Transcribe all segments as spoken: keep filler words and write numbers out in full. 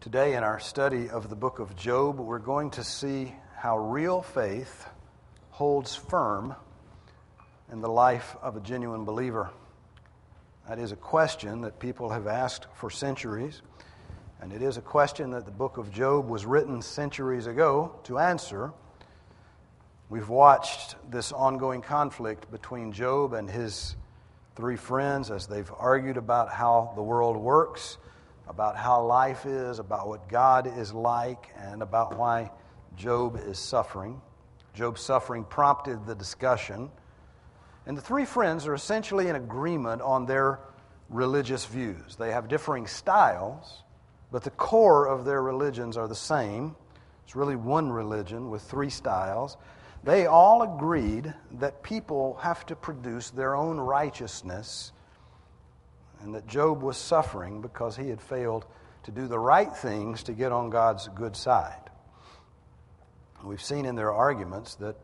Today in our study of the book of Job, we're going to see how real faith holds firm in the life of a genuine believer. That is a question that people have asked for centuries, and it is a question that the book of Job was written centuries ago to answer. We've watched this ongoing conflict between Job and his three friends as they've argued about how the world works, about how life is, about what God is like, and about why Job is suffering. Job's suffering prompted the discussion. And the three friends are essentially in agreement on their religious views. They have differing styles, but the core of their religions are the same. It's really one religion with three styles. They all agreed that people have to produce their own righteousness, and that Job was suffering because he had failed to do the right things to get on God's good side. We've seen in their arguments that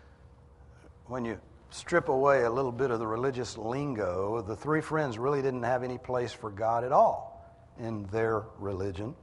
when you strip away a little bit of the religious lingo, the three friends really didn't have any place for God at all in their religion.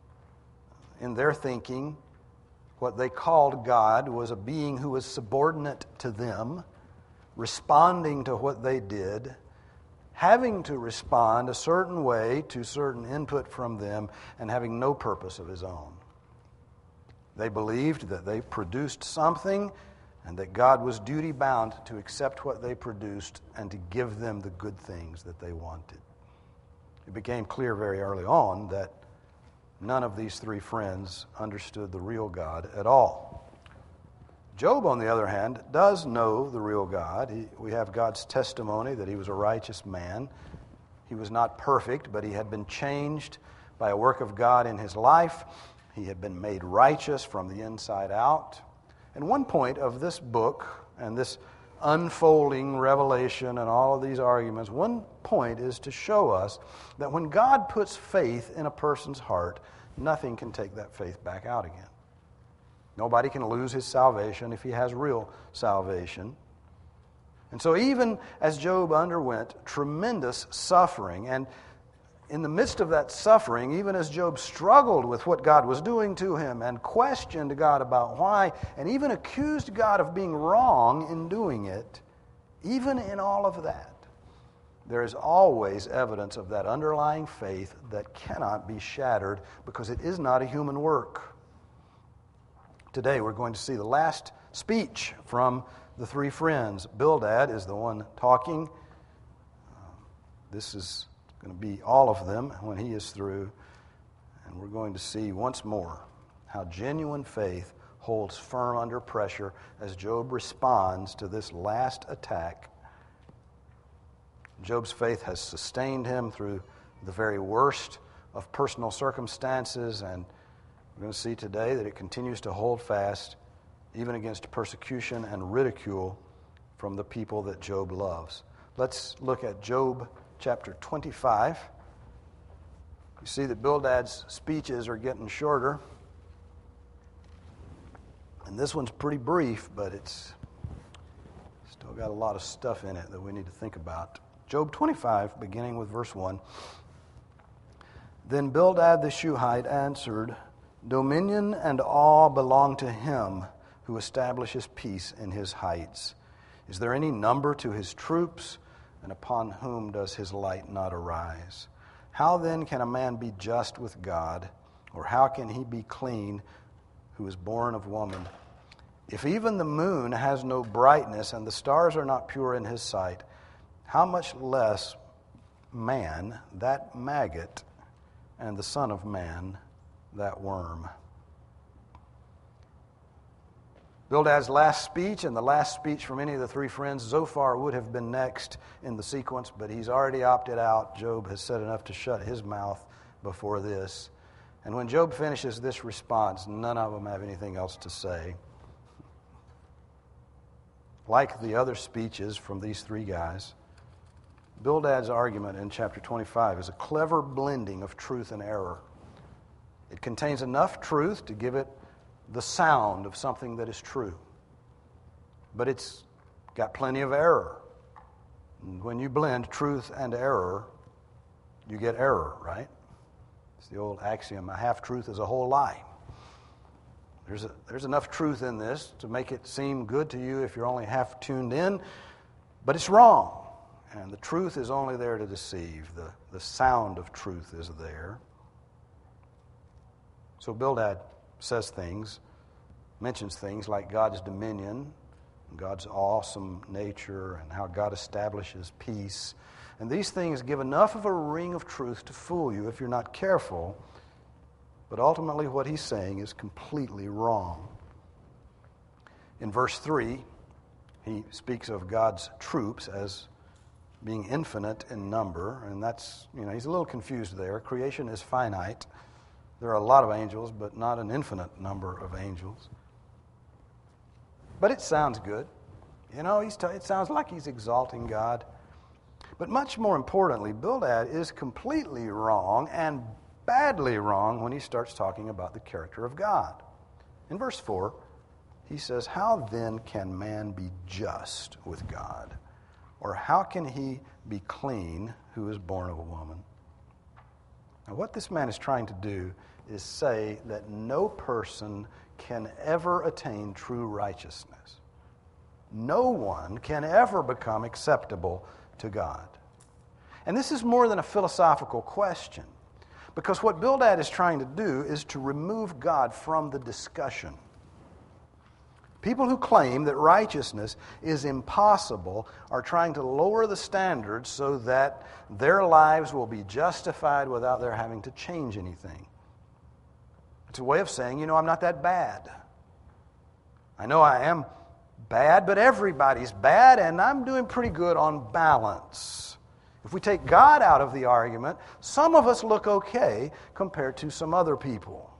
In their thinking, what they called God was a being who was subordinate to them, responding to what they did, having to respond a certain way to certain input from them, and having no purpose of his own. They believed that they produced something and that God was duty-bound to accept what they produced and to give them the good things that they wanted. It became clear very early on that none of these three friends understood the real God at all. Job, on the other hand, does know the real God. He, we have God's testimony that he was a righteous man. He was not perfect, but he had been changed by a work of God in his life. He had been made righteous from the inside out. And one point of this book and this unfolding revelation and all of these arguments, one point is to show us that when God puts faith in a person's heart, nothing can take that faith back out again. Nobody can lose his salvation if he has real salvation. And so even as Job underwent tremendous suffering, and in the midst of that suffering, even as Job struggled with what God was doing to him and questioned God about why, and even accused God of being wrong in doing it, even in all of that, there is always evidence of that underlying faith that cannot be shattered because it is not a human work. Today we're going to see the last speech from the three friends. Bildad is the one talking. Uh, this is going to be all of them when he is through. And we're going to see once more how genuine faith holds firm under pressure as Job responds to this last attack. Job's faith has sustained him through the very worst of personal circumstances, and we're going to see today that it continues to hold fast even against persecution and ridicule from the people that Job loves. Let's look at Job chapter twenty-five. You see that Bildad's speeches are getting shorter. And this one's pretty brief, but it's still got a lot of stuff in it that we need to think about. Job twenty-five, beginning with verse one. Then Bildad the Shuhite answered, "Dominion and awe belong to him who establishes peace in his heights. Is there any number to his troops? And upon whom does his light not arise? How then can a man be just with God? Or how can he be clean who is born of woman? If even the moon has no brightness and the stars are not pure in his sight, how much less man, that maggot, and the Son of Man, that worm?" Bildad's last speech and the last speech from any of the three friends, Zophar would have been next in the sequence, but he's already opted out. Job has said enough to shut his mouth before this. And when Job finishes this response, none of them have anything else to say. Like the other speeches from these three guys, Bildad's argument in chapter twenty-five is a clever blending of truth and error. It contains enough truth to give it the sound of something that is true. But it's got plenty of error. And when you blend truth and error, you get error, right? It's the old axiom, a half-truth is a whole lie. There's, a, there's enough truth in this to make it seem good to you if you're only half tuned in, but it's wrong. And the truth is only there to deceive. The, the sound of truth is there. So Bildad says things, mentions things like God's dominion, God's awesome nature, and how God establishes peace. And these things give enough of a ring of truth to fool you if you're not careful. But ultimately what he's saying is completely wrong. In verse three, he speaks of God's troops as being infinite in number, and that's, you know, he's a little confused there. Creation is finite. There are a lot of angels, but not an infinite number of angels. But it sounds good. You know, he's t- it sounds like he's exalting God. But much more importantly, Bildad is completely wrong and badly wrong when he starts talking about the character of God. In verse four, he says, "How then can man be just with God? Or how can he be clean who is born of a woman?" Now, what this man is trying to do is say that no person can ever attain true righteousness. No one can ever become acceptable to God. And this is more than a philosophical question, because what Bildad is trying to do is to remove God from the discussion. People who claim that righteousness is impossible are trying to lower the standards so that their lives will be justified without their having to change anything. It's a way of saying, you know, I'm not that bad. I know I am bad, but everybody's bad, and I'm doing pretty good on balance. If we take God out of the argument, some of us look okay compared to some other people.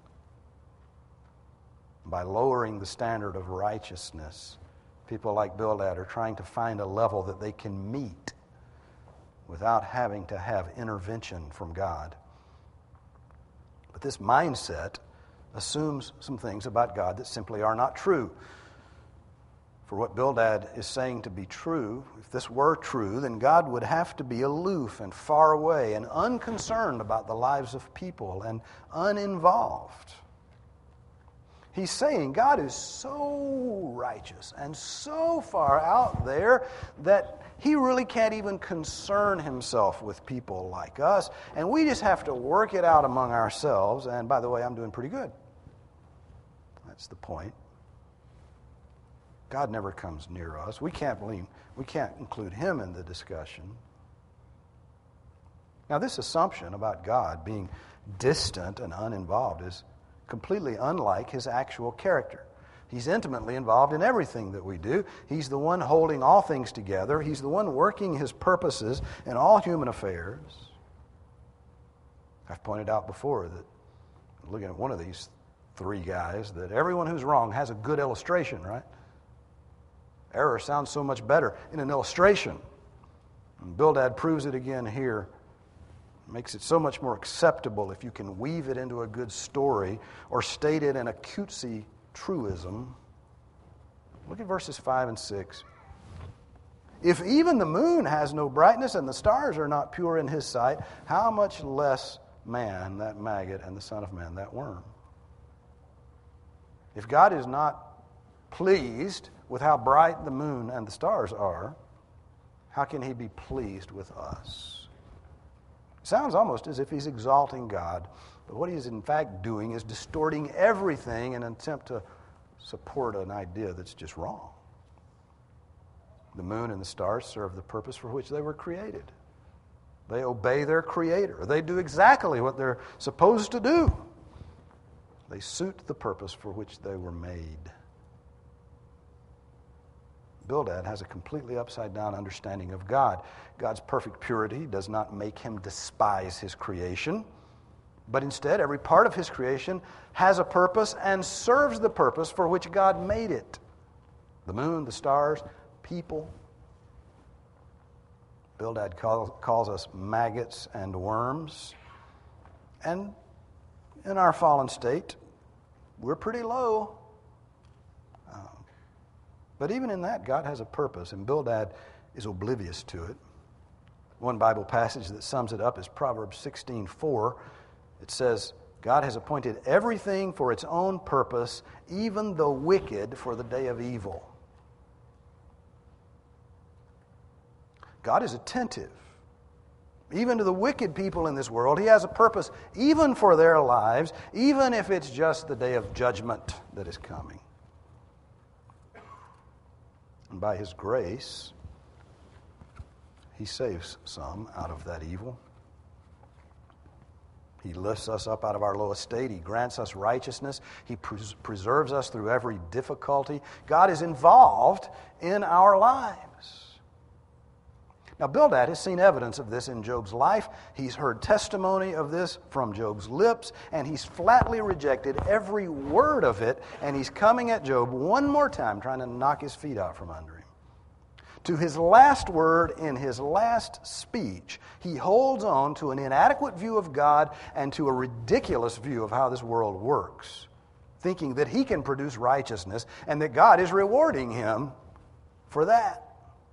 By lowering the standard of righteousness, people like Bildad are trying to find a level that they can meet without having to have intervention from God. But this mindset assumes some things about God that simply are not true. For what Bildad is saying to be true, if this were true, then God would have to be aloof and far away and unconcerned about the lives of people and uninvolved. He's saying God is so righteous and so far out there that he really can't even concern himself with people like us. And we just have to work it out among ourselves. And by the way, I'm doing pretty good. That's the point. God never comes near us. We can't believe, we can't include him in the discussion. Now, this assumption about God being distant and uninvolved is completely unlike his actual character. He's intimately involved in everything that we do. He's the one holding all things together. He's the one working his purposes in all human affairs. I've pointed out before that, looking at one of these three guys, that everyone who's wrong has a good illustration, right? Error sounds so much better in an illustration. And Bildad proves it again here. Makes it so much more acceptable if you can weave it into a good story or state it in a cutesy truism. Look at verses five and six. "If even the moon has no brightness and the stars are not pure in his sight, how much less man, that maggot, and the Son of Man, that worm?" If God is not pleased with how bright the moon and the stars are, how can he be pleased with us? Sounds almost as if he's exalting God, but what he's in fact doing is distorting everything in an attempt to support an idea that's just wrong. The moon and the stars serve the purpose for which they were created. They obey their Creator. They do exactly what they're supposed to do. They suit the purpose for which they were made. Bildad has a completely upside-down understanding of God. God's perfect purity does not make him despise his creation, but instead every part of his creation has a purpose and serves the purpose for which God made it. The moon, the stars, people. Bildad call, calls us maggots and worms. And in our fallen state, we're pretty low. But even in that, God has a purpose, and Bildad is oblivious to it. One Bible passage that sums it up is Proverbs sixteen four. It says, God has appointed everything for its own purpose, even the wicked for the day of evil. God is attentive. Even to the wicked people in this world, He has a purpose even for their lives, even if it's just the day of judgment that is coming. And by His grace, He saves some out of that evil. He lifts us up out of our low estate. He grants us righteousness. He pres- preserves us through every difficulty. God is involved in our lives. Now, Bildad has seen evidence of this in Job's life. He's heard testimony of this from Job's lips, and he's flatly rejected every word of it, and he's coming at Job one more time, trying to knock his feet out from under him. To his last word in his last speech, he holds on to an inadequate view of God and to a ridiculous view of how this world works, thinking that he can produce righteousness and that God is rewarding him for that.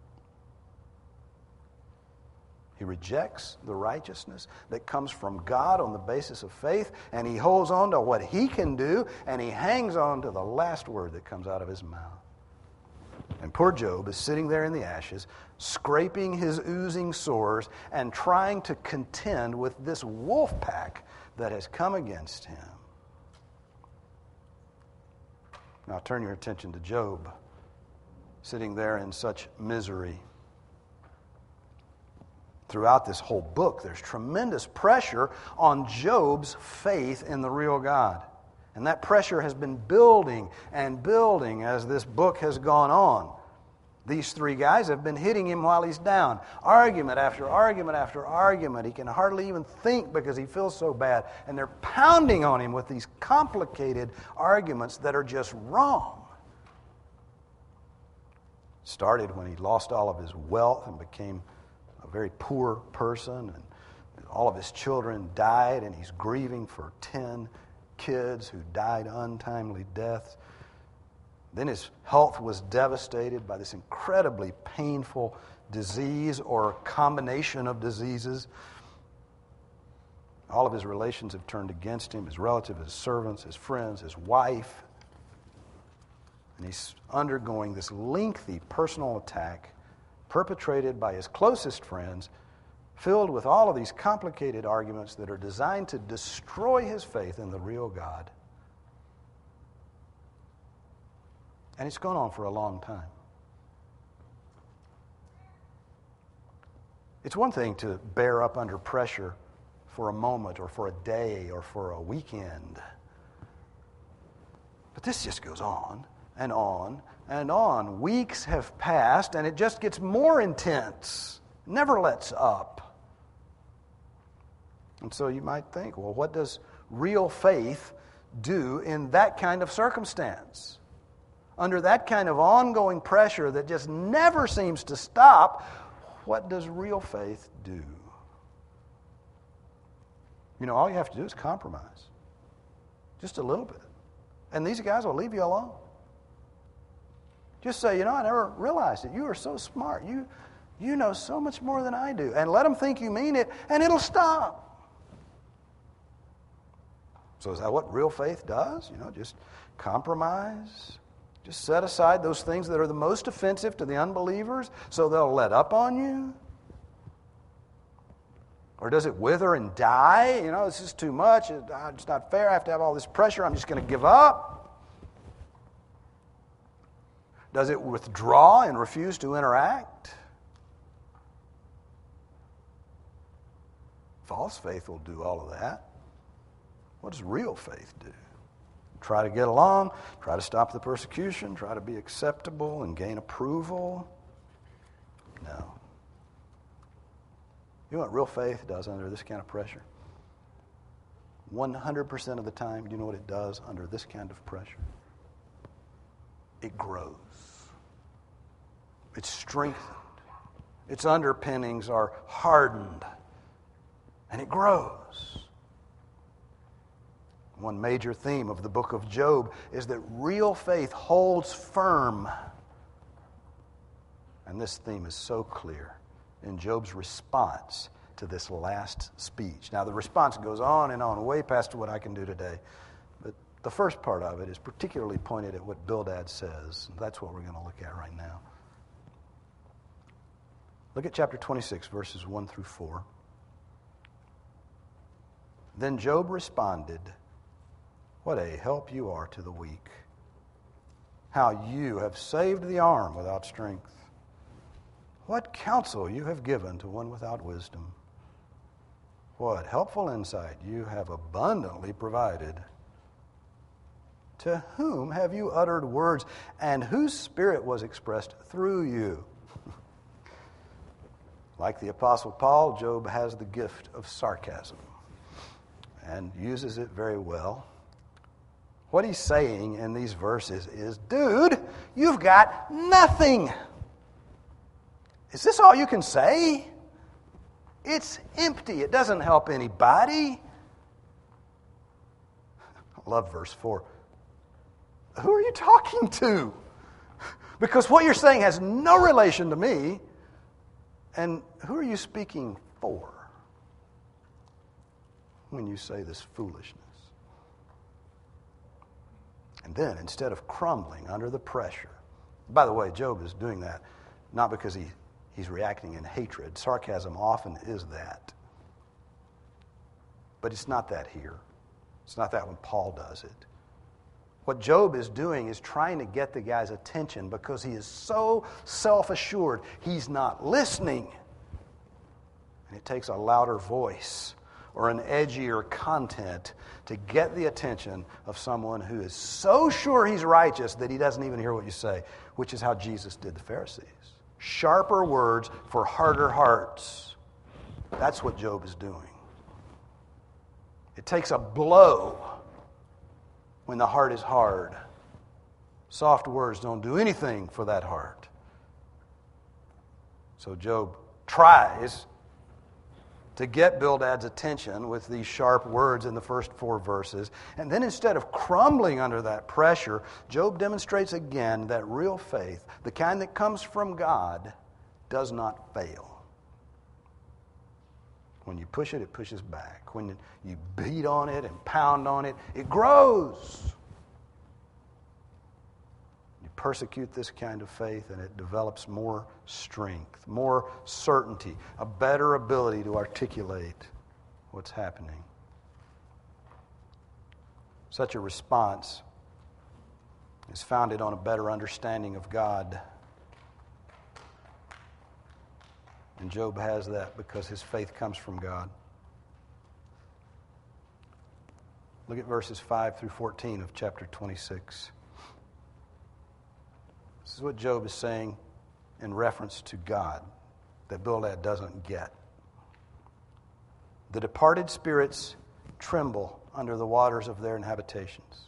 He rejects the righteousness that comes from God on the basis of faith, and he holds on to what he can do, and he hangs on to the last word that comes out of his mouth. And poor Job is sitting there in the ashes, scraping his oozing sores and trying to contend with this wolf pack that has come against him. Now turn your attention to Job, sitting there in such misery. Throughout this whole book, there's tremendous pressure on Job's faith in the real God. And that pressure has been building and building as this book has gone on. These three guys have been hitting him while he's down. Argument after argument after argument. He can hardly even think because he feels so bad. And they're pounding on him with these complicated arguments that are just wrong. Started when he lost all of his wealth and became a very poor person, and all of his children died, and he's grieving for ten kids who died untimely deaths. Then his health was devastated by this incredibly painful disease or combination of diseases. All of his relations have turned against him, his relatives, his servants, his friends, his wife. And he's undergoing this lengthy personal attack perpetrated by his closest friends, filled with all of these complicated arguments that are designed to destroy his faith in the real God. And it's gone on for a long time. It's one thing to bear up under pressure for a moment or for a day or for a weekend. But this just goes on and on and on. Weeks have passed, and it just gets more intense. Never lets up. And so you might think, well, what does real faith do in that kind of circumstance? Under that kind of ongoing pressure that just never seems to stop, what does real faith do? You know, all you have to do is compromise. Just a little bit. And these guys will leave you alone. Just say, you know, I never realized it. You are so smart. You, you know so much more than I do. And let them think you mean it, and it'll stop. So is that what real faith does? You know, just compromise. Just set aside those things that are the most offensive to the unbelievers so they'll let up on you? Or does it wither and die? You know, this is too much. It's not fair. I have to have all this pressure. I'm just going to give up. Does it withdraw and refuse to interact? False faith will do all of that. What does real faith do? Try to get along, try to stop the persecution, try to be acceptable and gain approval? No. You know what real faith does under this kind of pressure? one hundred percent of the time, do you know what it does under this kind of pressure? It grows. It's strengthened. Its underpinnings are hardened. And it grows. One major theme of the book of Job is that real faith holds firm. And this theme is so clear in Job's response to this last speech. Now, the response goes on and on, way past what I can do today. But the first part of it is particularly pointed at what Bildad says. That's what we're going to look at right now. Look at chapter twenty-six, verses one through four. Then Job responded, "What a help you are to the weak. How you have saved the arm without strength. What counsel you have given to one without wisdom. What helpful insight you have abundantly provided. To whom have you uttered words, and whose spirit was expressed through you?" Like the Apostle Paul, Job has the gift of sarcasm and uses it very well. What he's saying in these verses is, dude, you've got nothing. Is this all you can say? It's empty. It doesn't help anybody. I love verse four. Who are you talking to? Because what you're saying has no relation to me. And who are you speaking for when you say this foolishness? And then, instead of crumbling under the pressure, by the way, Job is doing that not because he, he's reacting in hatred. Sarcasm often is that. But it's not that here. It's not that when Paul does it. What Job is doing is trying to get the guy's attention because he is so self-assured he's not listening. And it takes a louder voice or an edgier content to get the attention of someone who is so sure he's righteous that he doesn't even hear what you say, which is how Jesus did the Pharisees. Sharper words for harder hearts. That's what Job is doing. It takes a blow when the heart is hard. Soft words don't do anything for that heart. So Job tries to get Bildad's attention with these sharp words in the first four verses. And then instead of crumbling under that pressure, Job demonstrates again that real faith, the kind that comes from God, does not fail. When you push it, it pushes back. When you beat on it and pound on it, it grows. You persecute this kind of faith and it develops more strength, more certainty, a better ability to articulate what's happening. Such a response is founded on a better understanding of God. And Job has that because his faith comes from God. Look at verses five through fourteen of chapter twenty-six. This is what Job is saying in reference to God that Bildad doesn't get. The departed spirits tremble under the waters of their inhabitations.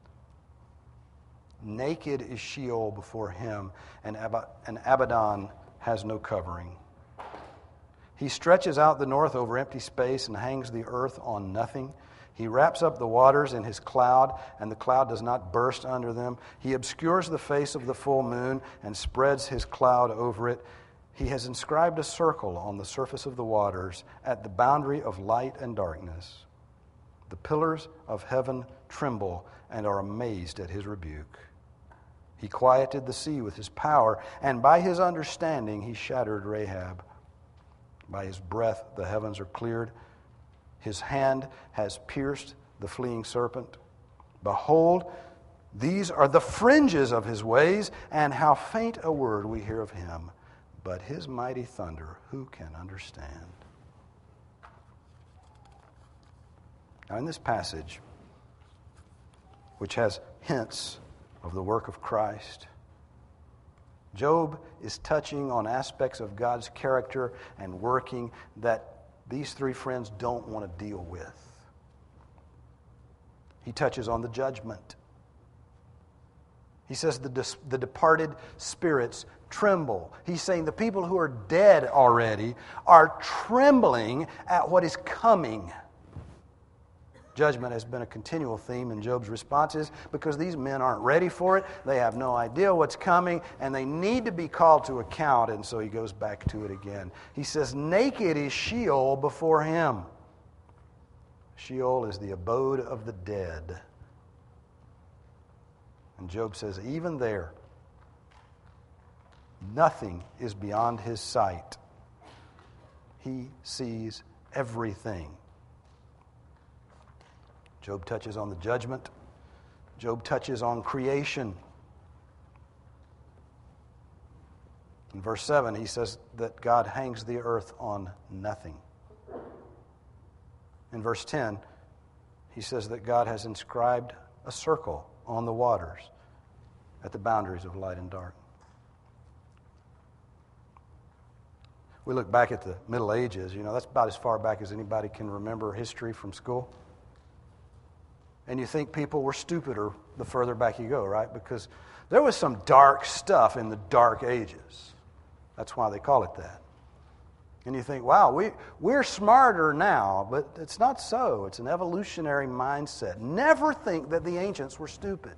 Naked is Sheol before him, and Ab- and Abaddon has no covering. He stretches out the north over empty space and hangs the earth on nothing. He wraps up the waters in his cloud, and the cloud does not burst under them. He obscures the face of the full moon and spreads his cloud over it. He has inscribed a circle on the surface of the waters at the boundary of light and darkness. The pillars of heaven tremble and are amazed at his rebuke. He quieted the sea with his power, and by his understanding he shattered Rahab. By his breath the heavens are cleared. His hand has pierced the fleeing serpent. Behold, these are the fringes of his ways, and how faint a word we hear of him. But his mighty thunder, who can understand? Now in this passage, which has hints of the work of Christ, Job is touching on aspects of God's character and working that these three friends don't want to deal with. He touches on the judgment. He says the, dis- the departed spirits tremble. He's saying the people who are dead already are trembling at what is coming. Judgment has been a continual theme in Job's responses because these men aren't ready for it. They have no idea what's coming, and they need to be called to account, and so he goes back to it again. He says, naked is Sheol before him. Sheol is the abode of the dead. And Job says, even there, nothing is beyond his sight. He sees everything. Job touches on the judgment. Job touches on creation. In verse seven, he says that God hangs the earth on nothing. In verse ten, he says that God has inscribed a circle on the waters at the boundaries of light and dark. We look back at the Middle Ages, you know, that's about as far back as anybody can remember history from school. And you think people were stupider the further back you go, right? Because there was some dark stuff in the Dark Ages. That's why they call it that. And you think, wow, we, we're smarter now, but it's not so. It's an evolutionary mindset. Never think that the ancients were stupid.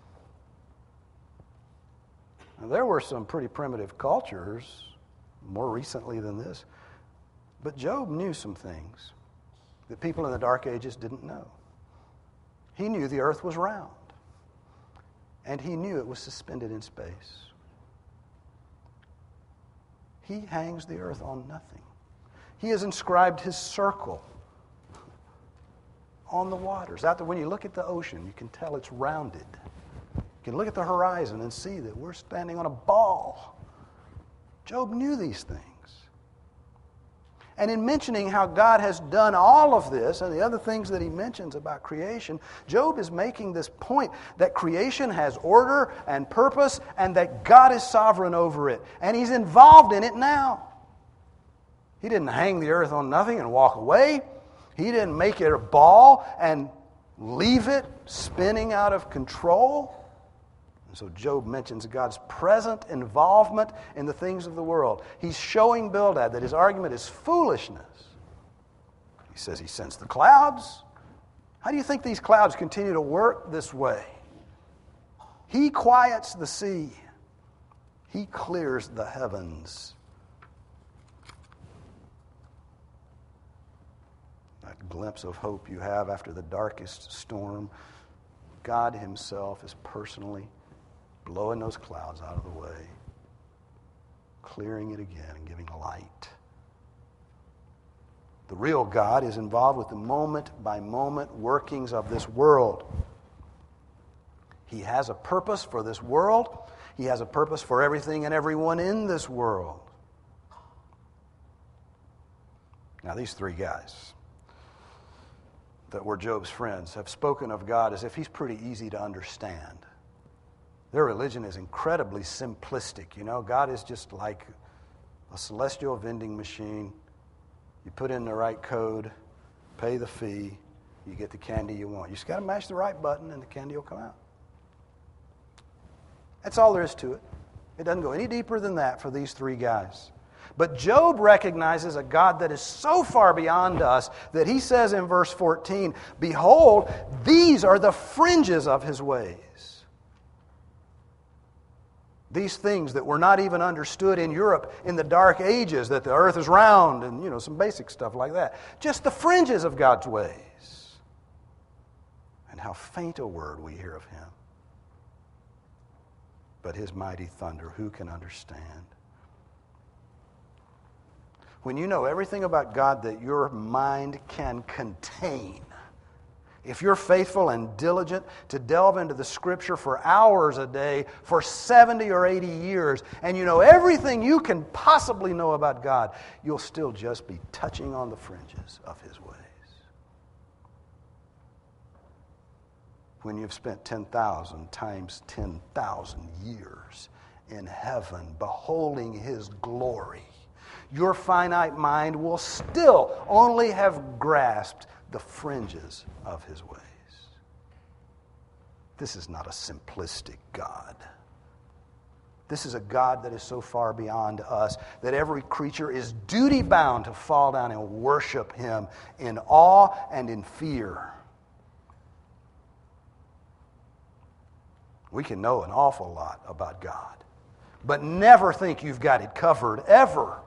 Now, there were some pretty primitive cultures more recently than this, but Job knew some things that people in the Dark Ages didn't know. He knew the earth was round, and he knew it was suspended in space. He hangs the earth on nothing. He has inscribed his circle on the waters. Out there, when you look at the ocean, you can tell it's rounded. You can look at the horizon and see that we're standing on a ball. Job knew these things. And in mentioning how God has done all of this and the other things that he mentions about creation, Job is making this point that creation has order and purpose and that God is sovereign over it. And he's involved in it now. He didn't hang the earth on nothing and walk away. He didn't make it a ball and leave it spinning out of control. So Job mentions God's present involvement in the things of the world. He's showing Bildad that his argument is foolishness. He says he sends the clouds. How do you think these clouds continue to work this way? He quiets the sea. He clears the heavens. That glimpse of hope you have after the darkest storm, God himself is personally blowing those clouds out of the way, clearing it again and giving light. The real God is involved with the moment-by-moment workings of this world. He has a purpose for this world. He has a purpose for everything and everyone in this world. Now, these three guys that were Job's friends have spoken of God as if he's pretty easy to understand. Their religion is incredibly simplistic. You know, God is just like a celestial vending machine. You put in the right code, pay the fee, you get the candy you want. You just got to mash the right button and the candy will come out. That's all there is to it. It doesn't go any deeper than that for these three guys. But Job recognizes a God that is so far beyond us that he says in verse fourteen, behold, these are the fringes of his ways. These things that were not even understood in Europe in the Dark Ages, that the earth is round and, you know, some basic stuff like that. Just the fringes of God's ways. And how faint a word we hear of him. But his mighty thunder, who can understand? When you know everything about God that your mind can contain, if you're faithful and diligent to delve into the Scripture for hours a day for seventy or eighty years, and you know everything you can possibly know about God, you'll still just be touching on the fringes of his ways. When you've spent ten thousand times ten thousand years in heaven beholding his glory, your finite mind will still only have grasped the fringes of his ways. This is not a simplistic God. This is a God that is so far beyond us that every creature is duty-bound to fall down and worship him in awe and in fear. We can know an awful lot about God, but never think you've got it covered, ever.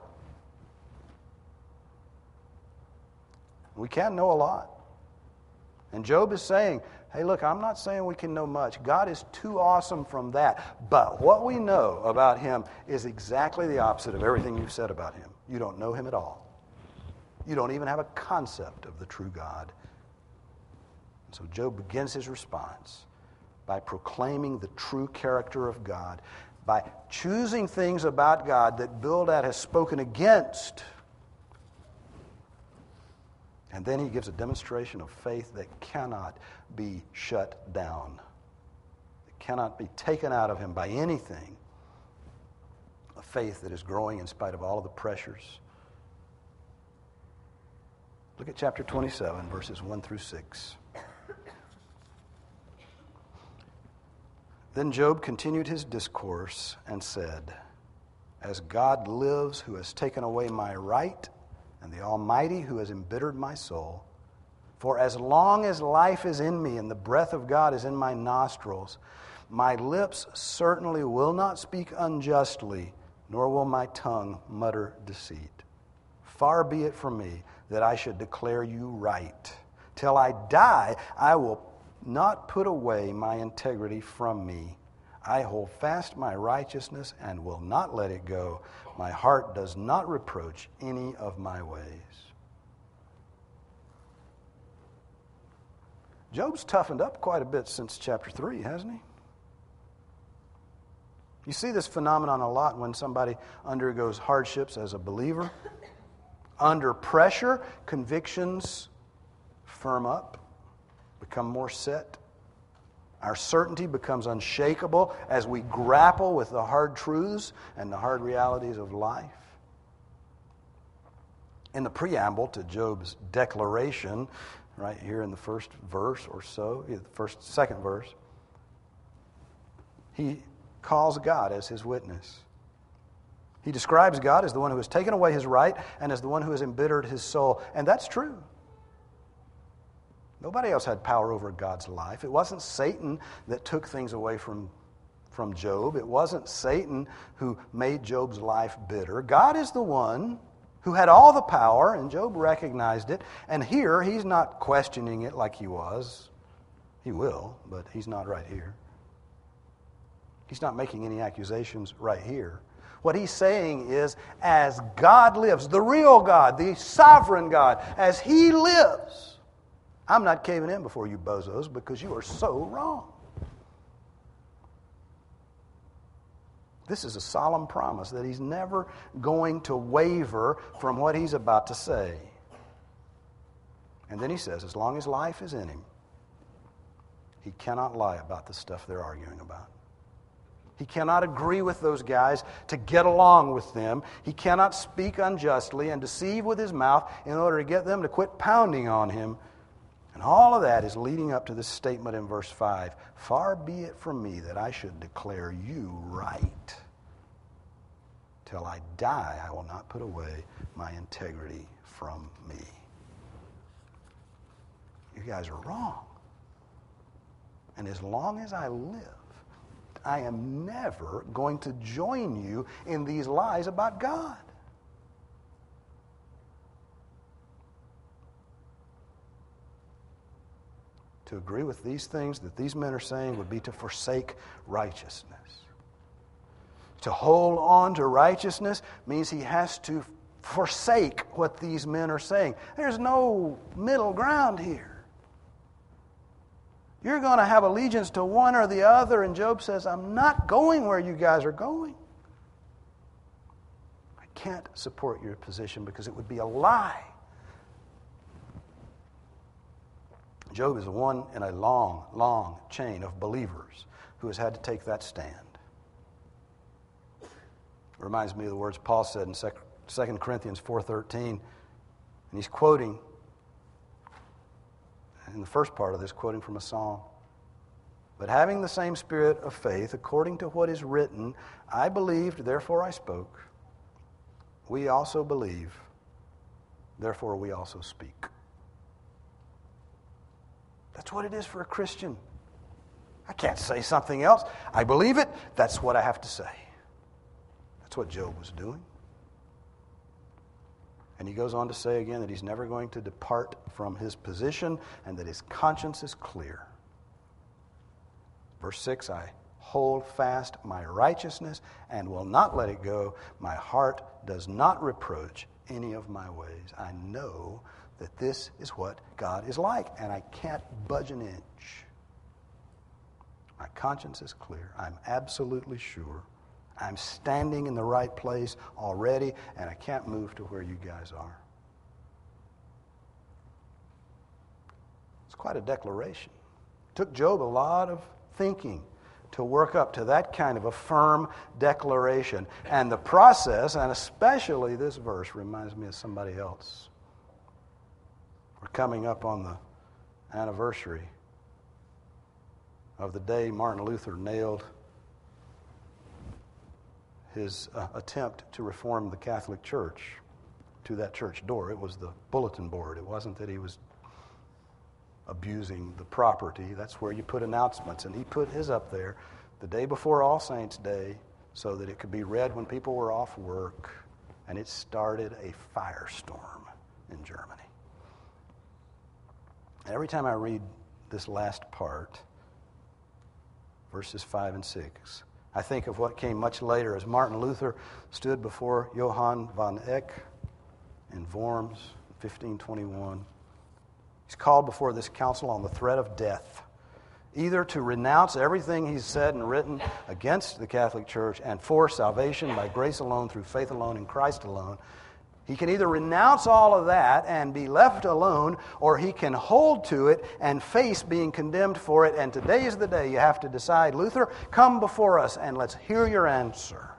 We can know a lot. And Job is saying, hey, look, I'm not saying we can know much. God is too awesome from that. But what we know about him is exactly the opposite of everything you've said about him. You don't know him at all. You don't even have a concept of the true God. And so Job begins his response by proclaiming the true character of God, by choosing things about God that Bildad has spoken against. And then he gives a demonstration of faith that cannot be shut down. It cannot be taken out of him by anything. A faith that is growing in spite of all of the pressures. Look at chapter twenty-seven, verses one through six. Then Job continued his discourse and said, as God lives, who has taken away my right, and the Almighty who has embittered my soul, for as long as life is in me and the breath of God is in my nostrils, my lips certainly will not speak unjustly, nor will my tongue mutter deceit. Far be it from me that I should declare you right. Till I die, I will not put away my integrity from me. I hold fast my righteousness and will not let it go. My heart does not reproach any of my ways. Job's toughened up quite a bit since chapter three, hasn't he? You see this phenomenon a lot when somebody undergoes hardships as a believer. Under pressure, convictions firm up, become more set. Our certainty becomes unshakable as we grapple with the hard truths and the hard realities of life. In the preamble to Job's declaration, right here in the first verse or so, the first, second verse, he calls God as his witness. He describes God as the one who has taken away his right and as the one who has embittered his soul. And that's true. Nobody else had power over God's life. It wasn't Satan that took things away from, from Job. It wasn't Satan who made Job's life bitter. God is the one who had all the power, and Job recognized it. And here, he's not questioning it like he was. He will, but he's not right here. He's not making any accusations right here. What he's saying is, as God lives, the real God, the sovereign God, as he lives, I'm not caving in before you bozos because you are so wrong. This is a solemn promise that he's never going to waver from what he's about to say. And then he says, as long as life is in him, he cannot lie about the stuff they're arguing about. He cannot agree with those guys to get along with them. He cannot speak unjustly and deceive with his mouth in order to get them to quit pounding on him. And all of that is leading up to this statement in verse five. Far be it from me that I should declare you right. Till I die, I will not put away my integrity from me. You guys are wrong. And as long as I live, I am never going to join you in these lies about God. To agree with these things that these men are saying would be to forsake righteousness. To hold on to righteousness means he has to forsake what these men are saying. There's no middle ground here. You're going to have allegiance to one or the other, and Job says, I'm not going where you guys are going. I can't support your position because it would be a lie. Job is one in a long, long chain of believers who has had to take that stand. It reminds me of the words Paul said in Second Corinthians four thirteen, and he's quoting, in the first part of this, quoting from a psalm. But having the same spirit of faith, according to what is written, I believed, therefore I spoke. We also believe, therefore we also speak. That's what it is for a Christian. I can't say something else. I believe it. That's what I have to say. That's what Job was doing. And he goes on to say again that he's never going to depart from his position and that his conscience is clear. Verse six, I hold fast my righteousness and will not let it go. My heart does not reproach any of my ways. I know that this is what God is like, and I can't budge an inch. My conscience is clear. I'm absolutely sure. I'm standing in the right place already, and I can't move to where you guys are. It's quite a declaration. It took Job a lot of thinking to work up to that kind of a firm declaration. And the process, and especially this verse, reminds me of somebody else. We're coming up on the anniversary of the day Martin Luther nailed his uh, attempt to reform the Catholic Church to that church door. It was the bulletin board. It wasn't that he was abusing the property. That's where you put announcements. And he put his up there the day before All Saints' Day so that it could be read when people were off work. And it started a firestorm in Germany. And every time I read this last part, verses five and six, I think of what came much later as Martin Luther stood before Johann von Eck in Worms in fifteen twenty-one. He's called before this council on the threat of death, either to renounce everything he's said and written against the Catholic Church and for salvation by grace alone, through faith alone, in Christ alone. He can either renounce all of that and be left alone, or he can hold to it and face being condemned for it. And today is the day you have to decide, Luther, come before us and let's hear your answer.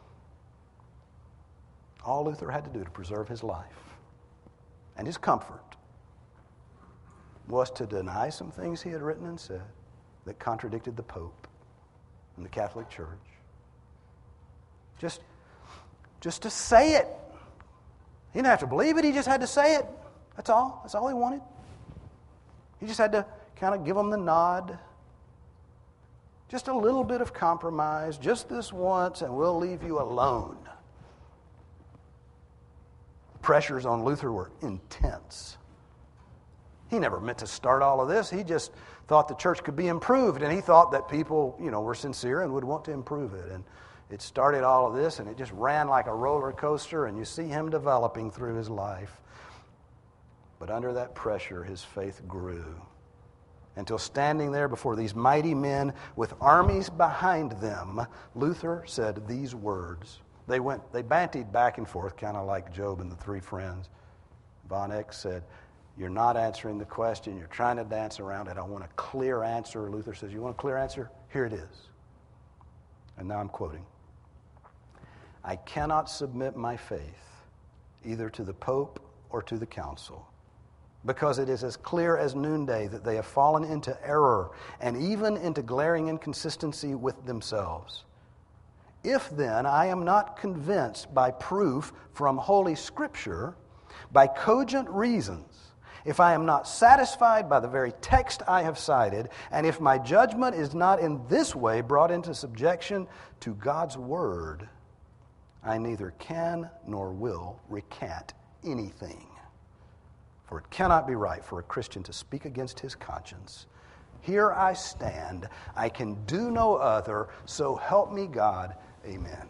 All Luther had to do to preserve his life and his comfort was to deny some things he had written and said that contradicted the Pope and the Catholic Church. Just, just to say it. He didn't have to believe it. He just had to say it. That's all. That's all he wanted. He just had to kind of give them the nod. Just a little bit of compromise. Just this once, and we'll leave you alone. Pressures on Luther were intense. He never meant to start all of this. He just thought the church could be improved, and he thought that people, you know, were sincere and would want to improve it. And it started all of this, and it just ran like a roller coaster, and you see him developing through his life. But under that pressure, his faith grew, until standing there before these mighty men with armies behind them, Luther said these words. They went, they bantied back and forth, kind of like Job and the three friends. Von Eck said, "You're not answering the question. You're trying to dance around it. I want a clear answer." Luther says, "You want a clear answer? Here it is." And now I'm quoting. "I cannot submit my faith either to the Pope or to the Council, because it is as clear as noonday that they have fallen into error and even into glaring inconsistency with themselves. If then I am not convinced by proof from Holy Scripture, by cogent reasons, if I am not satisfied by the very text I have cited, and if my judgment is not in this way brought into subjection to God's Word, I neither can nor will recant anything. For it cannot be right for a Christian to speak against his conscience. Here I stand. I can do no other. So help me God. Amen."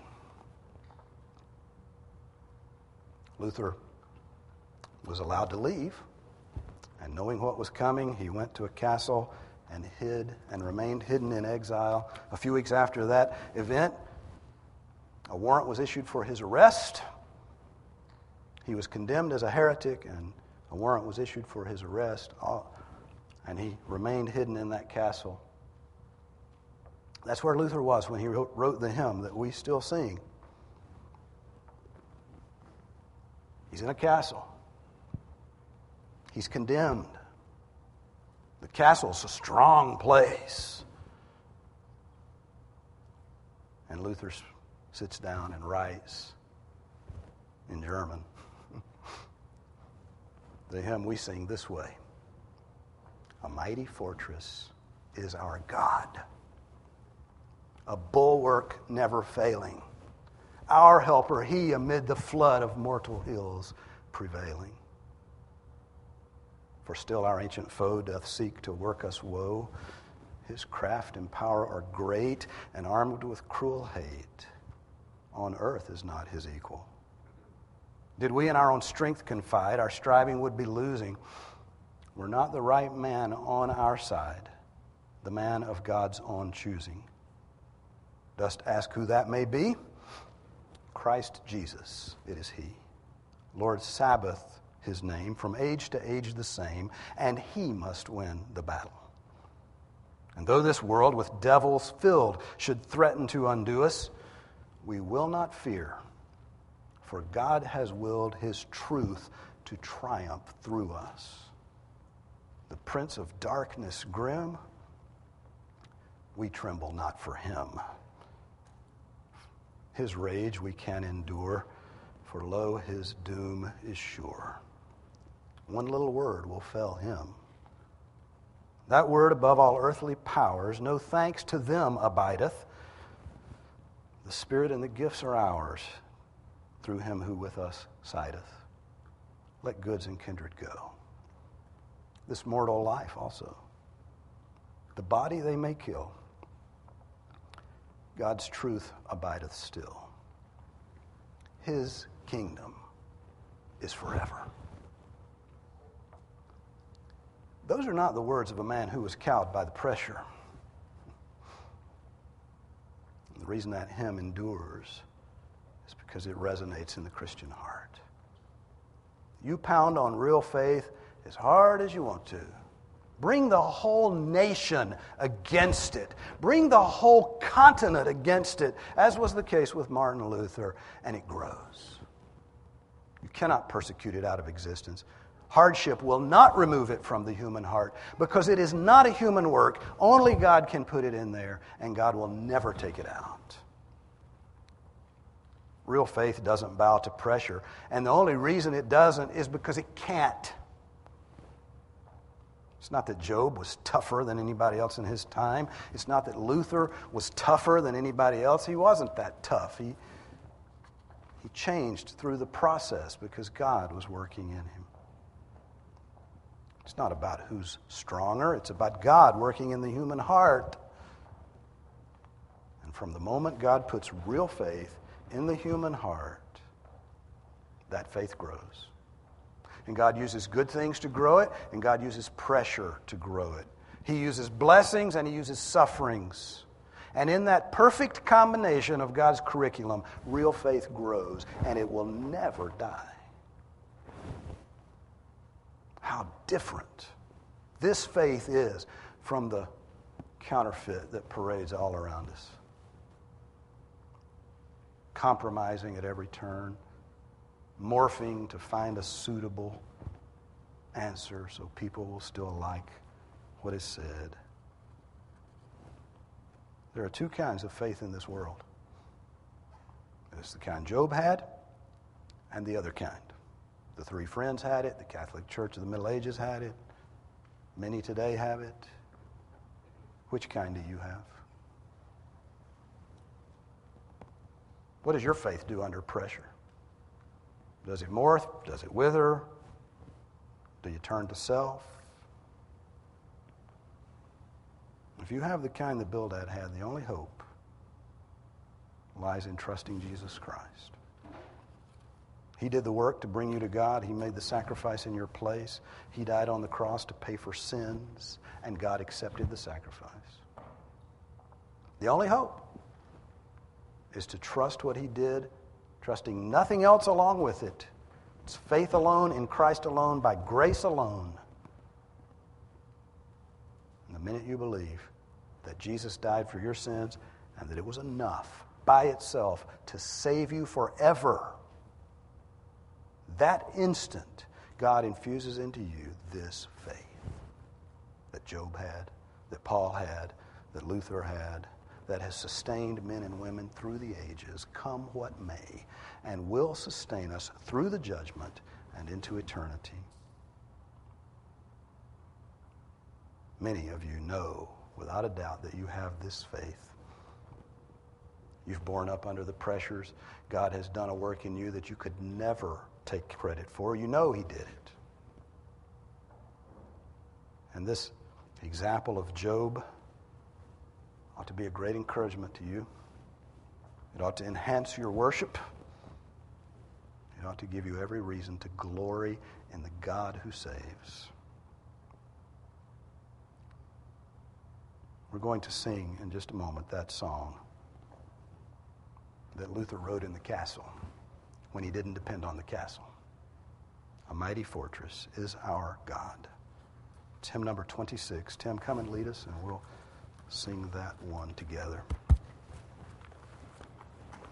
Luther was allowed to leave, and knowing what was coming, he went to a castle and hid and remained hidden in exile. A few weeks after that event, a warrant was issued for his arrest. He was condemned as a heretic, and a warrant was issued for his arrest, and he remained hidden in that castle. That's where Luther was when he wrote, wrote the hymn that we still sing. He's in a castle. He's condemned. The castle's a strong place. And Luther sits down and writes in German the hymn we sing this way: "A mighty fortress is our God. a bulwark never failing. Our helper, he amid the flood of mortal ills prevailing. For still our ancient foe doth seek to work us woe. His craft and power are great, and armed with cruel hate. On earth is not his equal. Did we in our own strength confide, our striving would be losing. We're not the right man on our side, the man of God's own choosing. Dost ask who that may be? Christ Jesus, it is he. Lord Sabbath, his name, from age to age the same, and he must win the battle. And though this world with devils filled should threaten to undo us, we will not fear, for God has willed his truth to triumph through us. The prince of darkness grim, we tremble not for him. His rage we can endure, for lo, his doom is sure. One little word will fell him. That word above all earthly powers, no thanks to them abideth. The Spirit and the gifts are ours, through him who with us sideth. Let goods and kindred go. This mortal life also. The body they may kill. God's truth abideth still. His kingdom is forever. Those are not the words of a man who was cowed by the pressure. The reason that hymn endures is because it resonates in the Christian heart. You pound on real faith as hard as you want to. Bring the whole nation against it. Bring the whole continent against it, as was the case with Martin Luther, and it grows. You cannot persecute it out of existence. Hardship will not remove it from the human heart because it is not a human work. Only God can put it in there, and God will never take it out. Real faith doesn't bow to pressure, and the only reason it doesn't is because it can't. It's not that Job was tougher than anybody else in his time. It's not that Luther was tougher than anybody else. He wasn't that tough. He, he changed through the process because God was working in him. It's not about who's stronger. It's about God working in the human heart. And from the moment God puts real faith in the human heart, that faith grows. And God uses good things to grow it, and God uses pressure to grow it. He uses blessings and he uses sufferings. And in that perfect combination of God's curriculum, real faith grows, and it will never die. How different this faith is from the counterfeit that parades all around us. Compromising at every turn, morphing to find a suitable answer so people will still like what is said. There are two kinds of faith in this world. There's the kind Job had and the other kind. The three friends had it. The Catholic Church of the Middle Ages had it. Many today have it. Which kind do you have? What does your faith do under pressure? Does it morph? Does it wither? Do you turn to self? If you have the kind that Bildad had, the only hope lies in trusting Jesus Christ. He did the work to bring you to God. He made the sacrifice in your place. He died on the cross to pay for sins, and God accepted the sacrifice. The only hope is to trust what he did, trusting nothing else along with it. It's faith alone, in Christ alone, by grace alone. And the minute you believe that Jesus died for your sins and that it was enough by itself to save you forever, that instant, God infuses into you this faith that Job had, that Paul had, that Luther had, that has sustained men and women through the ages, come what may, and will sustain us through the judgment and into eternity. Many of you know, without a doubt, that you have this faith. You've borne up under the pressures. God has done a work in you that you could never take credit for. You know He did it. And this example of Job ought to be a great encouragement to you. It ought to enhance your worship. It ought to give you every reason to glory in the God who saves. We're going to sing in just a moment that song that Luther wrote in the castle when he didn't depend on the castle. A mighty fortress is our God. It's hymn number twenty-six. Tim, come and lead us, and we'll sing that one together.